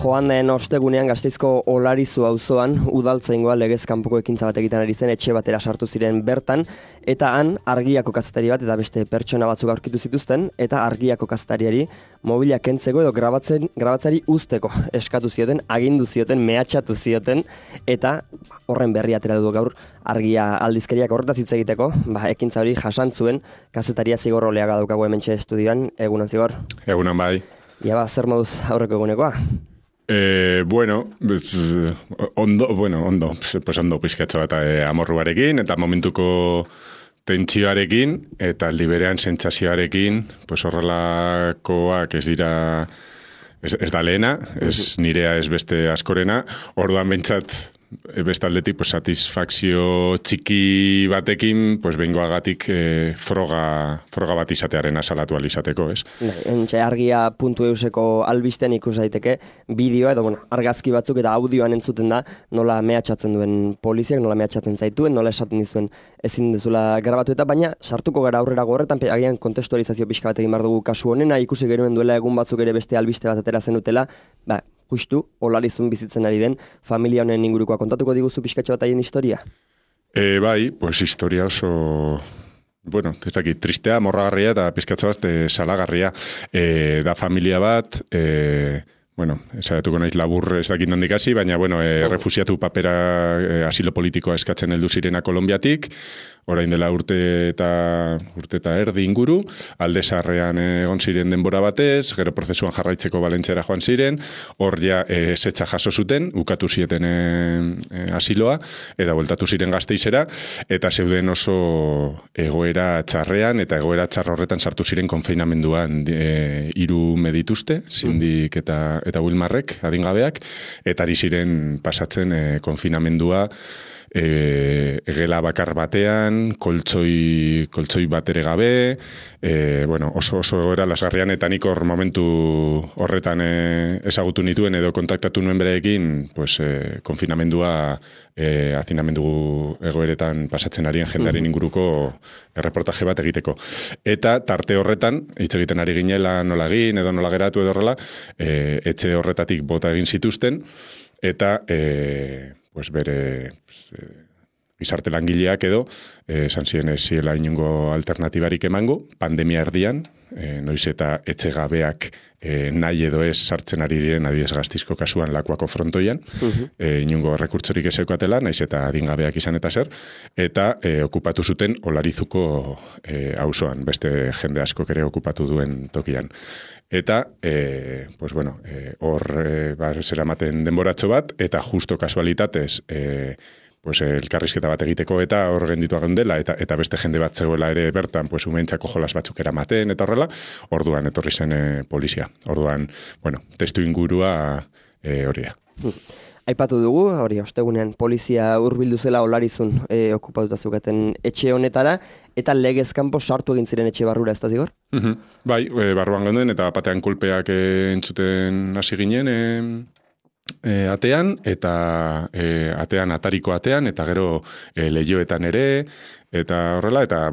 Joan den ostegunean Gasteizko Olarizu auzoan udaltzaingoa legez kanpoko ekintza bat egiten ari zen etxe batera sartu ziren bertan, eta han Argiako kazetari bat eta beste pertsona batzuk aurkitu zituzten, eta Argiako kazetariari mobila kentzeko edo grabatzeari uzteko eskatu zioten, agindu zioten, mehatxatu zioten, eta horren berri atera du gaur Argia aldizkariak horretaz hitz egiteko, ekintza hori jasan zuen kazetaria Zigor Oleaga daukagu hementxe estudioan. Egunon, Zigor? Egunon, bai. Ja, zer moduz aurreko egunekoa? Ondo pizkatxo bat amorruarekin, eta momentuko tentsioarekin, eta aldi berean sentsazioarekin, horrelakoak ez dira, ez da lehena, ez nirea ez beste askorena, orduan bentsat, beste aldetik, satisfakzio txiki batekin, behingoagatik froga bat izatearen asalatu alizateko, ez? Argia.euseko albisten ikus daiteke bideoa, edo argazki batzuk eta audioan entzuten da nola mehatxatzen duen poliziak, nola mehatxatzen zaituen, nola esaten dizuen ezin dezula grabatu eta, baina sartuko gara aurrera horretan, agian kontestualizazio pixka bat egin behar dugu kasu honena, ikusi genuen duela egun batzuk ere beste albiste bat atera zenutela, justu, Olarizun bizitzen ari den familia honen ingurukoa kontatuko diguzu pixkatxo bat haien historia? Historia oso, tristea, morragarria eta pixkatxo bat salagarria. Da familia bat, esatuko naiz labur ez dakit nondik hasi, baina, refusiatu papera asilo politikoa eskatzen heldu zirena Kolonbiatik, orain dela urte eta erdi inguru, alde sarrean egon ziren denbora batez, gero prozesuan jarraitzeko Valentziara joan ziren, hor ja setxa jaso zuten, ukatu zieten asiloa, eta bueltatu ziren Gasteizera, eta zeuden oso egoera txarrean, eta egoera txarra horretan sartu ziren konfeinamenduan 3 medituzte, Sindik eta Wilmarrek, adingabeak, eta ari ziren pasatzen konfinamendua egela bakar batean, koltsoi bat ere gabe, oso egoera lasgarrian, eta nik hor momentu horretan ezagutu nituen edo kontaktatu nuen bereekin, konfinamendua hazinamendu egoeretan pasatzen arien jendearen inguruko erreportaje bat egiteko. Eta tarte horretan, hitz egiten ari ginela nola egin, edo nola geratu edo horrela, etxe horretatik bota egin zituzten, eta bere gizarte langileak edo esan ziren ez ziela inungo alternatibarik emango, pandemia erdian, noiz eta etxegabeak nahi edo ez sartzen ari diren adibidez Gasteizko kasuan Lakuako frontoian, inungo rekurtsorik ez eukatela, naiz eta adingabeak izan eta zer, eta okupatu zuten Olarizuko auzoan, beste jende askok ere okupatu duen tokian. Eta, hor zeramaten denboratxo bat, eta justo kasualitatez, elkarrizketa bat egiteko eta hor genditua geundela, eta beste jende bat zegoela ere bertan, umentzako jolas batzuk eramaten, eta horrela, orduan etorri zen polizia. Orduan, testu ingurua hori da. Aipatu dugu, hori ostegunean polizia hurbildu zela Olarizun okupatuta zeukaten etxe honetara, eta legez kanpo sartu egin ziren etxe barrura, ez da Zigor? Bai, barruan genuen, eta batean kolpeak entzuten hasi ginen atean, eta atean, atariko atean, eta gero lehioetan ere, eta horrela, eta,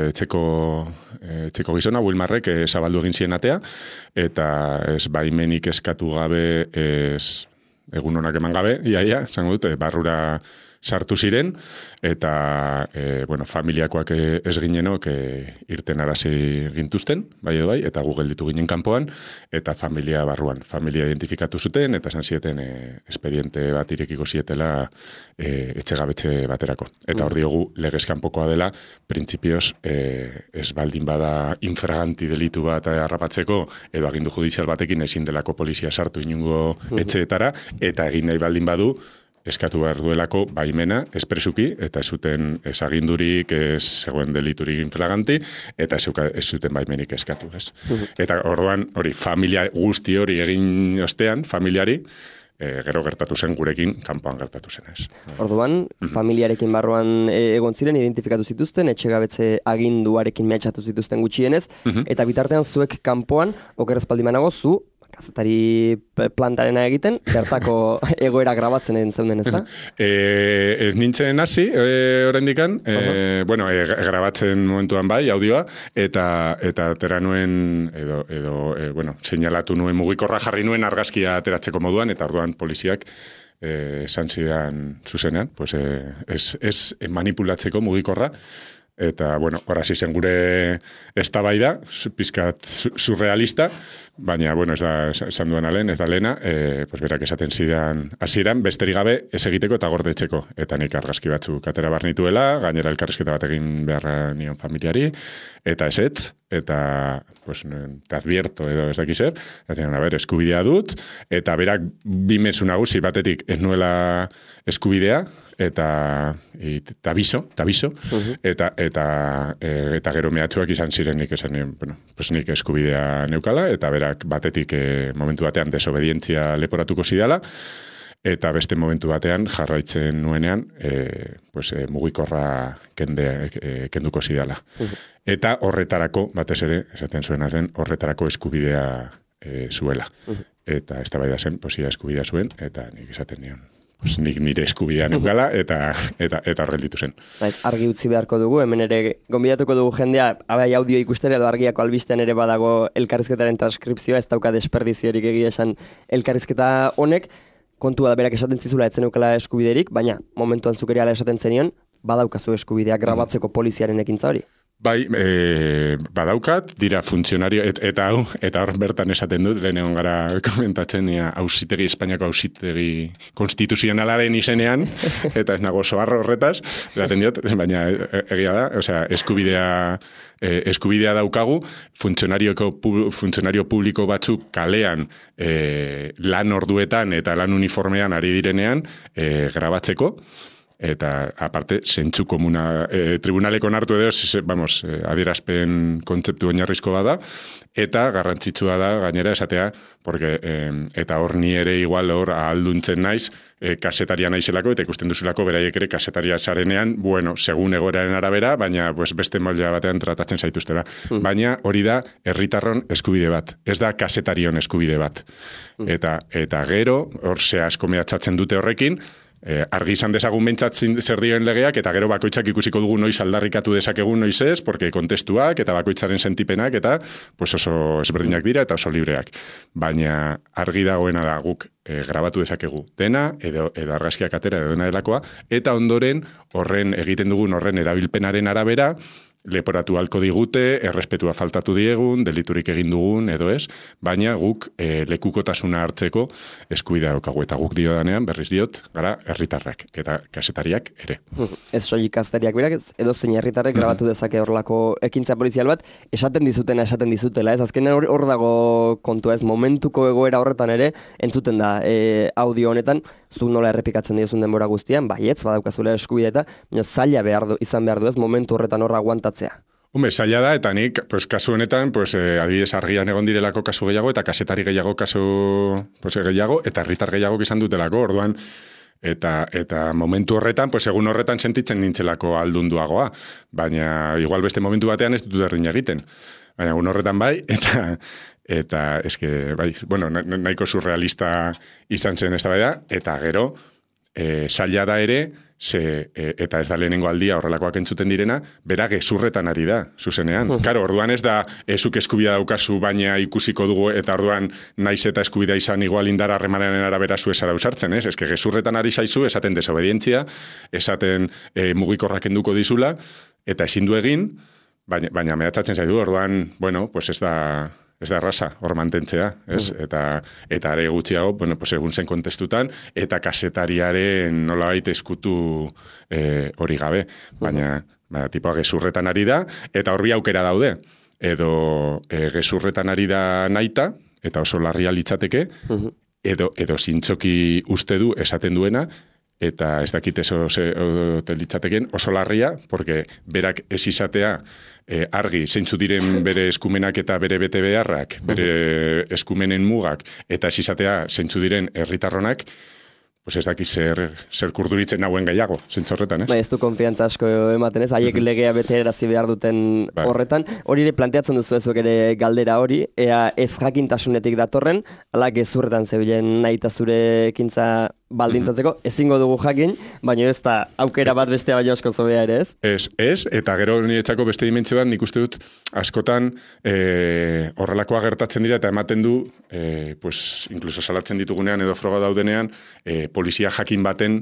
etxeko gizona, Wilmarrek zabaldu egin ziren atea, eta ez baimenik eskatu gabe, ez egun honak eman gabe, zango dut, barrura sartu ziren, eta, familiakoak ez ginenok irten arazi gintuzten, bai edo bai, eta gu gelditu ginen kanpoan, eta familia barruan. Familia identifikatu zuten, eta esan zieten expediente bat irekiko zietela etxegabetxe baterako. Eta hor diogu, legez kanpokoa dela, printzipioz, ez baldin bada infraganti delitu bat harrapatzeko, edo agindu judizial batekin ezin delako polizia sartu inungo etxeetara, eta egin nahi baldin badu, eskatu behar duelako baimena, espresuki, eta ez zuten ezagindurik, ez zegoen deliturik infraganti, eta ez zuten baimenik eskatu, ez. Eta orduan, familia guzti hori egin ostean, familiari, gero gertatu zen gurekin, kanpoan gertatu zen, ez. Orduan, familiarekin barruan egon ziren, identifikatu zituzten, etxegabetze aginduarekin mehatxatu zituzten gutxienez, eta bitartean zuek kanpoan, oker espaldimanago, zu kazetari plantarena egiten, bertako egoera grabatzen egin zeuden, ez da? Ez nintzen hasi, oraindikan, bueno, grabatzen momentuan bai, audioa, eta atera nuen, bueno, seinalatu nuen mugikorra jarri nuen argazkia ateratzeko moduan, eta orduan poliziak esan zidan zuzenean, pues, ez manipulatzeko mugikorra, eta, bueno, hasi zen gure eztabaida, pizkat surrealista, baina, bueno, ez da, esan duan alen, ez da lehena, pues berak esaten zidan, hasieran besterik gabe ez egiteko eta gordetzeko, eta nik argazki batzuk atera barnituela, gainera elkarrizketa bat egin beharra nion familiari, eta ezetz, eta, pues, te advierto edo ez dakiz zer, eta eskubidea dut, eta berak bi mezu nagusi batetik ez nuela eskubidea, eta biso, eta gero mehatxuak izan ziren nik esan, bueno, pues nik eskubidea neukala, eta berak batetik momentu batean desobedientzia leporatuko zidala, eta beste momentu batean jarraitzen nuenean pues, mugikorra kenduko zidala. Eta horretarako, batez ere, esaten zuena zen, horretarako eskubidea zuela. Eta ez da bai da zen, posia eskubidea zuen, eta nik esaten nion. Pues nik nire eskubidea neukala, eta horrelditu zen. Argi utzi beharko dugu, hemen ere gonbidatuko dugu jendea, abai audio ikustera edo argiako albistean ere badago elkarrizketaren transkripzioa, ez dauka desperdiziorik egia esan elkarrizketa honek, kontua da berak esaten zizula etzen eukala eskubiderik, baina momentuan zukeriala esaten zenion, badaukazu eskubidea grabatzeko poliziaren ekintza hori. Bai, badaukat, dira funtzionario, eta hor bertan esaten dut, lehen egon gara komentatzen, Espainiako auzitegi konstituzionalaren izenean, eta ez nago soarro horretaz, eraten diot, baina egia da, osea, eskubidea daukagu, funtzionario publiko batzuk kalean lan orduetan eta lan uniformean ari direnean grabatzeko, eta aparte zentzu komuna tribunaleko nartu edo vamos, adierazpen kontzeptu oinarrizko bada, eta garrantzitsua da gainera esatea, porque, eta hor ni ere igual hor ahalduntzen naiz, kasetaria naizelako, eta ikusten duzulako beraiek ere kasetaria zarenean, bueno, segun egoeraren arabera, baina pues, beste molde batean tratatzen zaituztera. Baina hori da herritarron eskubide bat, ez da kasetarion eskubide bat. Eta gero, hor ze asko mehatxatzen dute horrekin, argi izan dezagun bentsatzen zer dioen legeak, eta gero bakoitzak ikusiko dugu noiz aldarrikatu dezakegun noiz ez, porque kontestuak eta bakoitzaren sentipenak eta pues oso ezberdinak dira eta oso libreak. Baina argi dagoena da guk grabatu dezakegu dena, edo argazkiak atera edo dena delakoa, eta ondoren horren egiten dugun horren erabilpenaren arabera, leporatu halko digute, errespetua faltatu diegun, deliturik egin dugun, edo ez, baina guk lekukotasuna hartzeko eskubidea daukagu, eta guk dio danean, berriz diot, gara herritarrak, eta kasetariak ere. Ez soilik kasetariak berak, edo zein herritarrek grabatu dezake horlako ekintza polizial bat, esaten dizutela, ez azkenean hor dago kontua, ez momentuko egoera horretan ere, entzuten da audio honetan, zu nola errepikatzen diozun denbora guztian, baietz, badaukazula eskubidea eta, zaila izan behar du ez, momentu horretan horra aguantatzea. Zaila da, eta nik, pues, kasu honetan, pues, adibidez argian egon direlako kasu gehiago, eta kasetari gehiago kasu gehiago, eta herritar gehiago izan dutelako, orduan, eta momentu horretan, pues, egun horretan sentitzen nintzelako aldunduagoa, baina igual beste momentu batean ez dut erdin egiten. Baina egun horretan bai, eta eske, bai, bueno, nahiko surrealista izan zen ez da bai da, eta gero, zaila da ere, eta ez da lehenengo aldia horrelakoak entzuten direna, bera gezurretan ari da, zuzenean. Karo, orduan ez da, ezuk eskubidea daukazu, baina ikusiko dugu, eta orduan naiz eta eskubidea izan igual indar harremanaren arabera zu esara usartzen, ez? Ez que gezurretan ari zaizu, esaten desobedientzia, esaten mugikorrak enduko dizula, eta ezin du egin, baina mehatxatzen zaitu, orduan, bueno, pues ez da erraza, hor mantentzea, ez? Eta are gutxiago, bueno, pues egun zen kontestutan, eta kasetariaren nolabait eskutu hori gabe, baina tipoa gezurretan ari da, eta hor bi aukera daude, edo gezurretan ari da naita, eta oso larria litzateke, edo zintzoki uste du esaten duena, eta ez dakit litzateken oso larria, porque berak ez izatea argi zeintzu diren bere eskumenak eta bere bete beharrak, bere eskumenen mugak, eta ez izatea zeintzu diren herritarronak, pues ez daki zer kurduritzen nauen gehiago, zentzorretan, ez? Bai, ez du konfiantza asko ematen, ez? Haiek legea betearazi behar duten horretan. Hori ere planteatzen duzu ezuek ere galdera hori, ea ez jakintasunetik datorren, ala gezurretan zebilen nahi eta zure ekintza baldintzatzeko, ezingo dugu jakin, baina ez da aukera bat bestea baino asko zobea ere, ez? Ez, eta gero niretzako beste dimentsio bat, nik uste dut, askotan horrelakoa gertatzen dira eta ematen du, pues, inkluso salatzen ditugunean edo froga daudenean, polizia jakin baten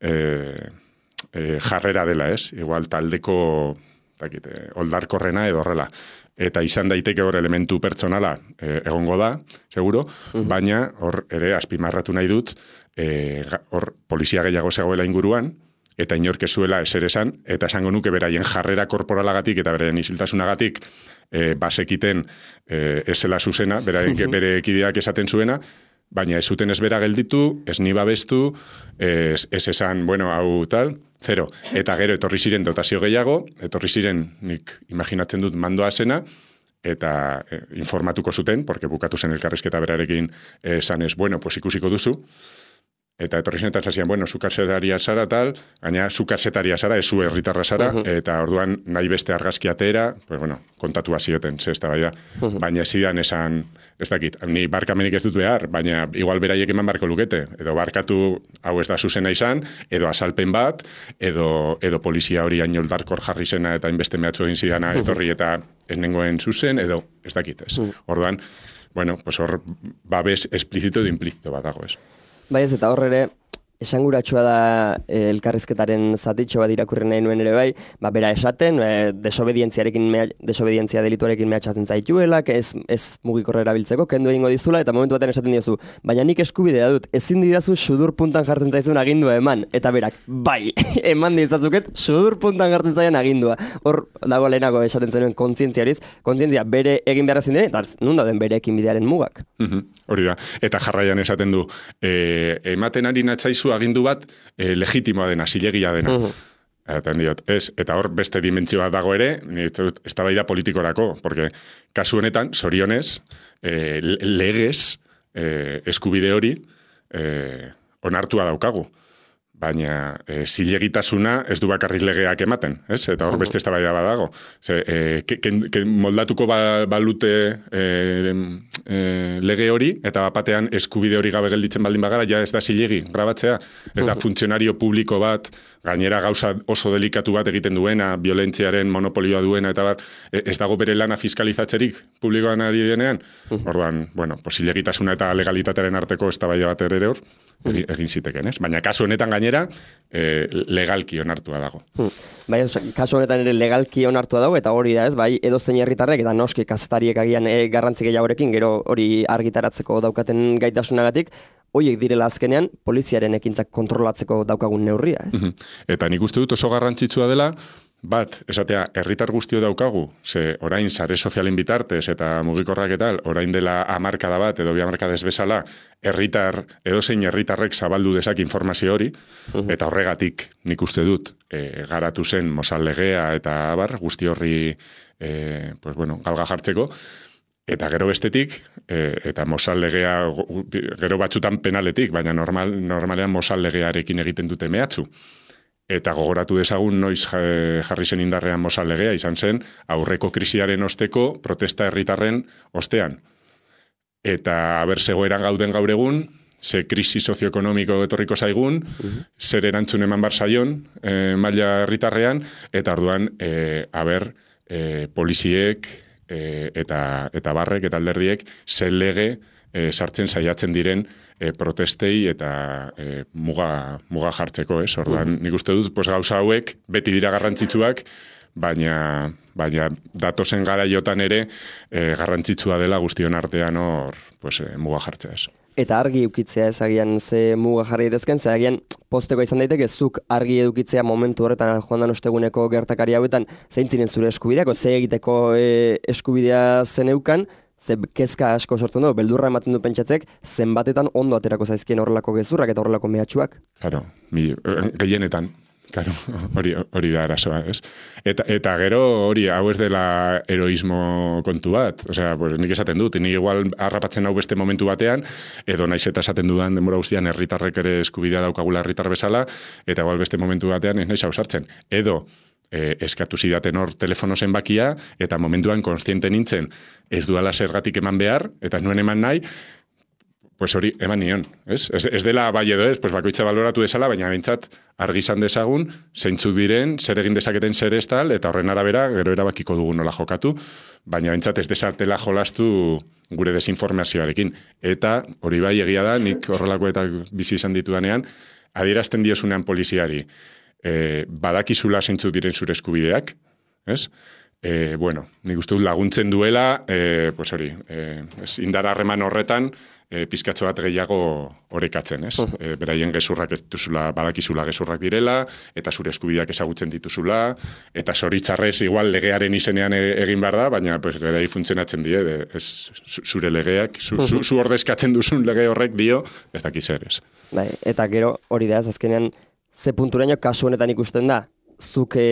jarrera dela, ez? Igual taldeko oldarkorrena edo horrela. Eta izan daiteke hor elementu pertsonala egongo da, seguro, baina hor ere azpimarratu nahi dut, hor polizia gehiago zegoela inguruan, eta inork zuela ezer esan, eta esango nuke beraien jarrera korporalagatik eta beraien isiltasunagatik basekiten ezela zuzena, bere ekideak esaten zuena, baina ez zuten ez bera gelditu, ez ni babestu, ez esan, bueno, hau tal, zero. Eta gero etorri ziren dotazio gehiago, etorri ziren, nik imaginatzen dut mandoa zena, eta informatuko zuten, porque bukatu zen elkarrizketa berarekin esanez, bueno, pues ikusiko duzu, eta etorri zen eta zazien, bueno, zu karsetaria zara tal, gaina zu karsetaria zara, ez zu herritarra zara, eta orduan nahi beste argazki atera, pues bueno, kontatu zioten, zesta baina, baina zidan esan, ez dakit, ni barkamenik ez dut behar, baina igual beraiek eman barko lukete, edo barkatu hau ez da zuzena izan, edo asalpen bat, edo polizia hori ainoldarkor jarri zena eta inbeste mehatzu egin zidana etorri eta ez nengoen zuzen, edo ez dakit, ez. Orduan, bueno, pues hor babes esplizito edo implizito bat dago, ez. Bai ez, eta hor ere, esanguratsua da elkarrizketaren zatitxo bat irakurri nahi nuen ere bai, bera esaten, desobedientzia delituarekin mehatxatzen zaituelak, ez mugikorra erabiltzeko, kendu egingo dizula, eta momentu baten esaten diozu, baina nik eskubidea dut, ezin didazu sudur puntan jartzen zaizun agindua eman, eta berak, bai, eman dizatzuket, sudur puntan jartzen zaien agindua. Hor dago lehenako esaten zenuen kontzientzia bere egin behar ezin diren, eta nun dauden bere ekinbidearen mugak. Hori da, eta jarraian esaten du, ematen ari natzaizu agindu bat legitimoa dena, zilegia dena. Eta diot, ez, eta hor beste dimentsioa dago ere, eztabaida politikorako, porque kasu honetan, zorionez, legez, eskubide hori, onartua daukagu. Baina zilegitasuna ez du bakarrik legeak ematen, ez? Eta hor beste eztabaida badago. Moldatuko balute lege hori, eta batean eskubide hori gabe gelditzen baldin bagara, ja ez da zilegi grabatzea, ez da funtzionario publiko bat, gainera gauza oso delikatu bat egiten duena, violentziaren monopolioa duena, eta bar, ez dago bere lana fiskalizatzerik publikoan ari denean. Orduan, bueno, zilegitasuna eta legalitatearen arteko eztabaida bat ere hor, egin ziteken, ez? Baina kasu honetan gainera, legalki onartua dago. Bai, kasu honetan ere legalki onartua dago, eta hori da, ez? Bai, edozein herritarrek eta noski kazetariek agian garrantzi gehiagorekin, gero hori argitaratzeko daukaten gaitasunagatik, horiek direla azkenean poliziaren ekintzak kontrolatzeko daukagun neurria, ez? Eta nik uste dut oso garrantzitsua dela, bat, esatea, herritar guztio daukagu, ze orain sare sozialen bitartez eta mugikorrak eta orain dela hamarkada bat edo bi hamarkadez bezala, edozein herritarrek zabaldu dezak informazio hori, eta horregatik nik uste dut garatu zen Mozal legea eta abar, guzti horri galga jartzeko, eta gero bestetik, eta Mozal legea gero batzutan penaletik, baina normalean Mozal legearekin egiten dute mehatzu. Eta gogoratu dezagun noiz jarri zen indarrean Mozal legea, izan zen aurreko krisiaren osteko protesta herritarren ostean. Eta zegoeran gauden gaur egun, ze krisi sozioekonomiko etorriko zaigun, zer erantzun eman bar zaion maila herritarrean, eta orduan poliziek eta barrek eta alderdiek zer lege sartzen saiatzen diren protestei eta muga jartzeko, ez? Orduan, nik uste dut, gauza hauek beti dira garrantzitsuak, baina datozen garaiotan ere garrantzitsua dela guztion artean hor muga jartzea, ez? Eta argi edukitzea ez agian ze muga jarri edezken, ze agian posteko izan daiteke zuk argi edukitzea momentu horretan joan dan osteguneko gertakari hauetan zein ziren zure eskubideako, ze egiteko eskubidea zeneukan, ze kezka asko sortzen du, beldurra ematen du pentsatzek, zenbatetan ondo aterako zaizkien horrelako gezurrak eta horrelako mehatxuak. Claro, gehienetan. Claro, hori da arazoa, ez? Eta gero hori, hau ez dela heroismo kontu bat. Osea, pues, nik esaten dut, nik igual harrapatzen hau beste momentu batean, edo naiz eta esaten dudan denbora guztian herritarrek ere eskubidea daukagula herritar bezala, eta igual beste momentu batean ez naiz ausartzen. Edo, eskatu zidaten hor telefono zenbakia, eta momentuan konstiente nintzen ez duala zergatik eman behar, eta ez nuen eman nahi, pues hori eman nion, ez? Ez dela bai edo ez, pues bakoitza baloratu desala, baina bentsat argi izan dezagun, zeintzuk diren, zer egin dezaketen zer ez tal, eta horren arabera, gero erabakiko dugu nola jokatu, baina bentsat ez desartela jolastu gure desinformazioarekin. Eta hori bai egia da, nik horrelako eta bizi izan ditudanean, adierazten diozunean poliziari, badakizula zeintzuk diren zure eskubideak, ez? Bueno, nik uste dut laguntzen duela, pues hori, indar harreman horretan, pizkatxo bat gehiago orekatzen, ez? Beraien gezurrak ez duzula, badakizula gezurrak direla, eta zure eskubideak ezagutzen dituzula, eta zoritzarrez igual legearen izenean egin behar da, baina pues, berai funtzionatzen die, zure legeak, zu ordezkatzen duzun lege horrek dio, ez dakiz zer, ez? Bai, eta gero hori da, azkenean, ze punturaino kasu honetan ikusten da, zuke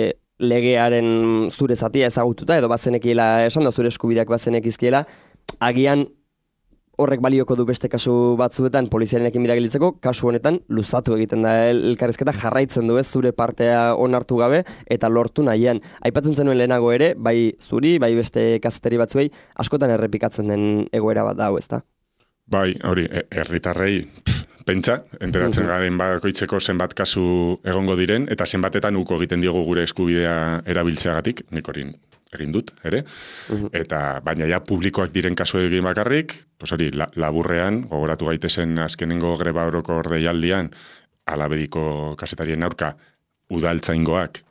legearen zure zatia ezagututa, edo bazenekiela esan da zure eskubideak bazenekizkiela, agian horrek balioko du beste kasu batzuetan poliziarenekin bidagilitzeko, kasu honetan luzatu egiten da elkarrizketa jarraitzen du ez zure partea onartu gabe eta lortu nahian. Aipatzen zenuen lehenago ere, bai zuri, bai beste kazetari batzuei, askotan errepikatzen den egoera bat da hau, ezta? Bai, hori, herritarrei pentsa, enteratzen garen bakoitzeko zenbat kasu egongo diren, eta zenbatetan uko egiten diogu gure eskubidea erabiltzeagatik, nik hori egin dut, ere? Eta baina ja publikoak diren kasu egin bakarrik, pues hori, laburrean, gogoratu gaitezen azkenengo greba oroko deialdian, Alabediko kazetarien aurka udaltzaingoak,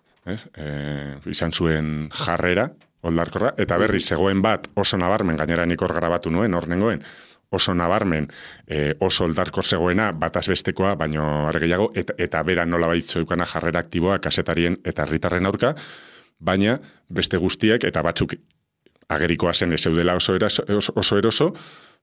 izan zuen jarrera, oldarkorra, eta berri zegoen bat oso nabarmen, gainera nik hor grabatu nuen, hor nengoen, oso nabarmen, oso oldarko zegoena, batazbestekoa, baino argehiago, eta bera nola baitzoikana jarrera aktiboa kazetarien eta herritarren aurka, baina beste guztiek, eta batzuk agerikoa zen ez zeudela oso eroso,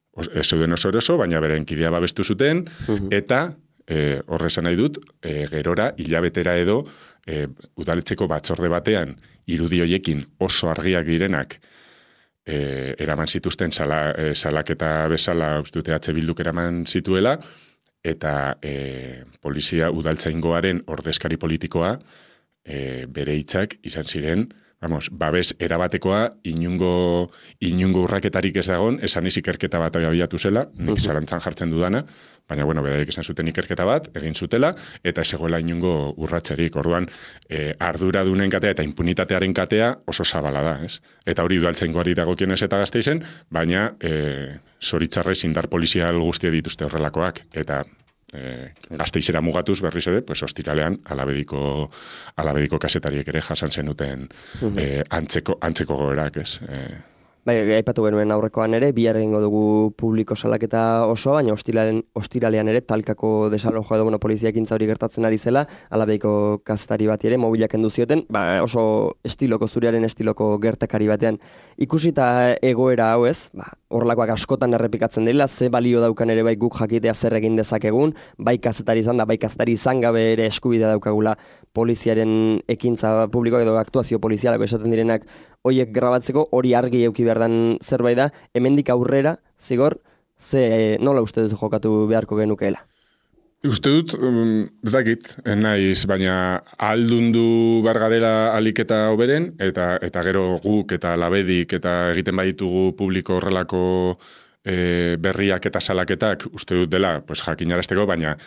baina beren kidea babestu zuten, eta horrezan nahi dut, gerora hilabetera edo udaletxeko batzorde batean irudi hoiekin oso argiak direnak eraman zituzten salaketa bezala ustute Bilduk eraman zituela, eta polizia udaltzaingoaren ordezkari politikoa bere hitzak izan ziren, babes erabatekoa, inungo urraketarik ez dagon, esan ikerketa bat abiatu zela, nik zalantzan jartzen dudana, baina, beraiek esan zuten ikerketa bat, egin zutela, eta ez zegoela inungo urratzerik. Orduan, arduradunen katea eta impunitatearen katea oso zabala da, ez? Eta hori udaltzaingoari dagokionez eta Gasteizen, baina zoritzarrez indar polizial guztia dituzte horrelakoak, eta Gasteizera mugatuz berriz ere, pues ostiralean Alabediko kazetariek ere jasan zenuten antzeko goerak, ez? Bai, aipatu genuen aurrekoan ere, bihar egingo dugu publiko salaketa osoa, baina ostiralean ere talkako desalojoa edo poliziak intza hori gertatzen ari zela, Alabediko kazetari bat ere mobilak kendu zioten, oso zuriaren estiloko gertakari batean. Ikusita egoera hau ez, horrelakoak askotan errepikatzen dela, ze balio daukan ere bai guk jakitea zer egin dezakegun, bai kazetari izan da, bai kazetari izan gabe ere eskubidea daukagula poliziaren ekintza publiko edo aktuazio polizialako esaten direnak horiek grabatzeko, hori argi euki behar den zerbait da, hemendik aurrera, zigor, nola uste duzu jokatu beharko genukeela? Uste dut, dakit, naiz, baina aldundu bargarela aliketa hoberen, eta gero guk eta Alabedik eta egiten baditugu publiko horrelako berriak eta salaketak, uste dut dela, pues, jakinarazteko, baina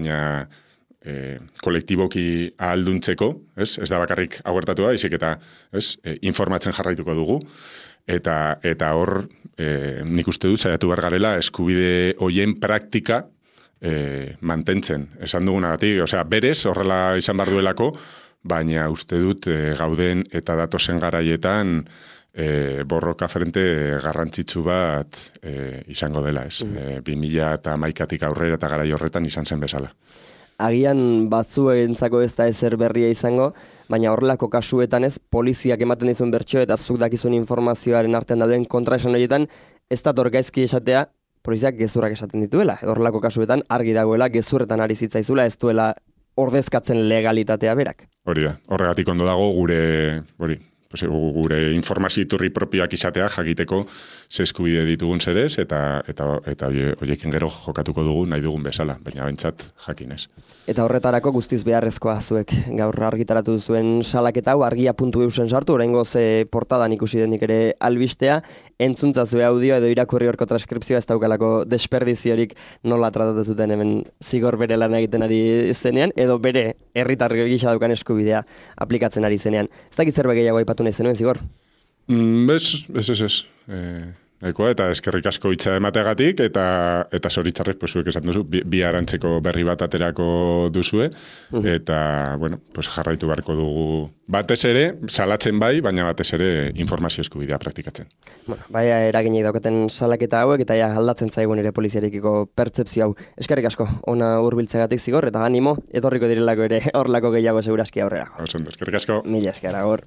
kolektiboki ahalduntzeko, ez da bakarrik hauertatu da, izik eta informatzen jarraituko dugu, eta hor nik uste dut saiatu bargarela eskubide hoien praktika mantentzen, esan dugunagatik, berez horrela izan behar duelako, baina uste dut gauden eta datozen garaietan borroka frente garrantzitsu bat izango dela, ez? 2011tik aurrera eta garai horretan izan zen bezala. Agian batzuentzako ez da ezer berria izango, baina horrelako kasuetan ez, poliziak ematen dizun bertso eta zuk dakizun informazioaren artean dauden kontraesan horietan, ez da gaizki esatea, poliziak gezurrak esaten dituela. Horrelako kasuetan argi dagoela gezurretan ari zitzaizula, ez duela ordezkatzen legalitatea berak. Hori da, horregatik ondo dago gure informazio iturri propioak izatea jakiteko ze eskubide ditugun zerez eta horiekin gero jokatuko dugu nahi dugun bezala, baina bentsat jakinez. Eta horretarako guztiz beharrezkoa zuek gaur argitaratu duzuen salaketa hau argia.eusen sartu, oraingoz portadan ikusi denik ere albistea, entzuntzazue audio edo irakurri horko transkripzioa ez daukalako desperdiziorik nola tratatu zuten hemen zigor bere lan egiten ari zenean, edo bere herritar gisa daukan eskubidea aplikatzen ari zenean. Ez dakit zerbait gehiago aipatu nahi zenuen, Zigor? Ez. Nahikoa, eta eskerrik asko hitza emateagatik, eta zoritzarrez, zuek esan duzu, bi arantzeko berri bat aterako duzue, eta, jarraitu beharko dugu batez ere, salatzen bai, baina batez ere informazio eskubidea praktikatzen. Bai, eraginek daukaten salaketa hauek, eta aldatzen zaigun ere poliziarekiko pertzepzio hau. Eskerrik asko, ona hurbiltzeagatik, Zigor, eta animo, etorriko direlako ere, horlako gehiago segurazki aurrera. Eskerrik asko. Mila esker, agor.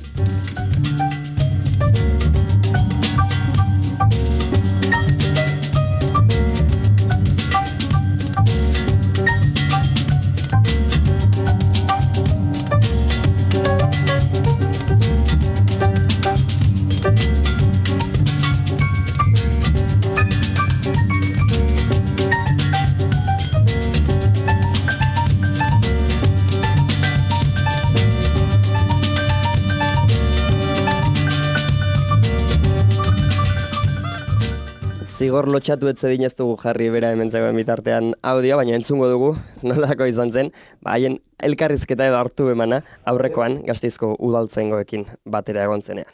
Zigor lotxatu etzedin ez dugu jarri bera hemen zegoen bitartean audio, baina entzungo dugu, nolako izan zen, haien elkarrizketa edo hartu emana aurrekoan Gasteizko udaltzaingoekin batera egon zenean.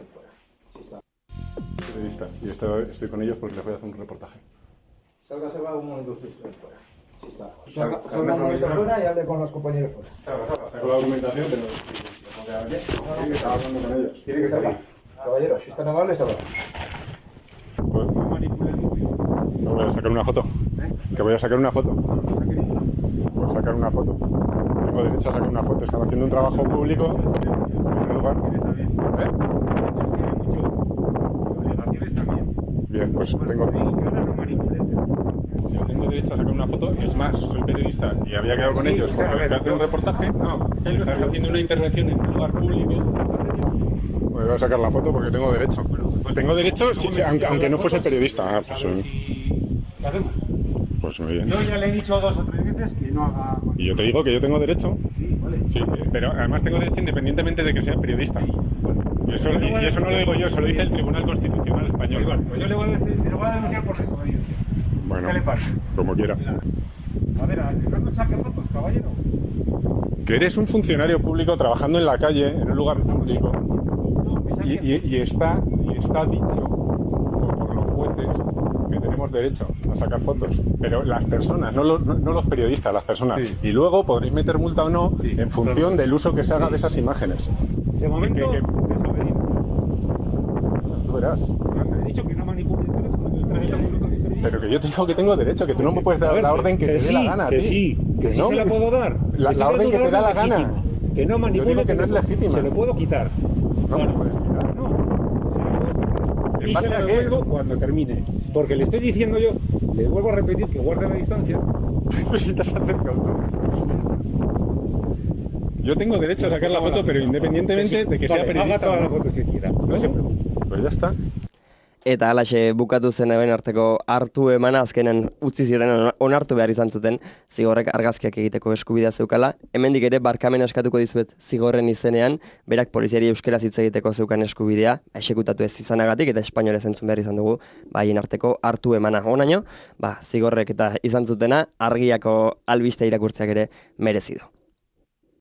Periodista, y estoy con ellos porque les voy a hacer un reportaje. Salga un momento usted fuera. Sí está. Salga un momento fuera y hable con los compañeros fuera. Saco la documentación, pero que estaba hablando con ellos. Tiene que salir. Caballero, si están amables, habla. No voy a sacar una foto. Que voy a sacar una foto. Voy a sacar una foto. Tengo derecho a sacar una foto. Están haciendo un trabajo público en un lugar. Bien, pues tengo. Yo tengo derecho a sacar una foto. Es más, soy periodista y había quedado con ellos para hacer un reportaje. No, están haciendo una intervención en un lugar público. Me voy a sacar la foto porque tengo derecho. Tengo derecho, aunque no fuese periodista. Pues muy bien. Yo ya le he dicho 2 o 3 veces que no haga... Y yo te digo que yo tengo derecho. Sí, vale. Sí, pero además tengo derecho independientemente de que sea periodista. Y eso no lo digo yo, eso lo dice el Tribunal Constitucional Español. Pues yo le voy a denunciar por desobediencia. Bueno, ¿Qué le pasa? como quiera. A ver, no saque fotos, caballero. Que eres un funcionario público trabajando en la calle, en un lugar público. Y está dicho por los jueces que tenemos derecho a sacar fotos, pero las personas, no los periodistas, las personas. Sí. Y luego podréis meter multa o no en función del uso que se haga de esas imágenes. De momento, desobediencia. Tú verás. He dicho que no manipule el teléfono. Pero que yo te digo que tengo derecho, que tú no me puedes dar la orden que te dé la gana. Que sí se la puedo dar. La orden que te da la gana. Que no manipule. Yo digo que no es legítima. Se lo puedo quitar. No me puedes quitar. No, se lo puedo quitar. Y se lo devuelvo cuando termine. Porque le estoy diciendo yo, le vuelvo a repetir que guarde la distancia. Pues si te has acercado tú. Yo tengo derecho a sacar la foto, pero independientemente de que sea periodista. Haga todas las fotos que quiera. No se preocupe. Pues ya está. Eta halaxe bukatu zen eben arteko hartu emana azkenen utzi ziren onartu behar izan zuten Zigorrek argazkiak egiteko eskubidea zeukala. Hemendik ere barkamena eskatuko dizuet Zigorren izenean, berak poliziari euskaraz hitz egiteko zeukan eskubidea, exekutatu ez izanagatik eta espainolez entzun behar izan dugu haien arteko hartu emana. Honaino, Zigorrek eta izan zutena argiako albiste irakurtzeak ere merezidu.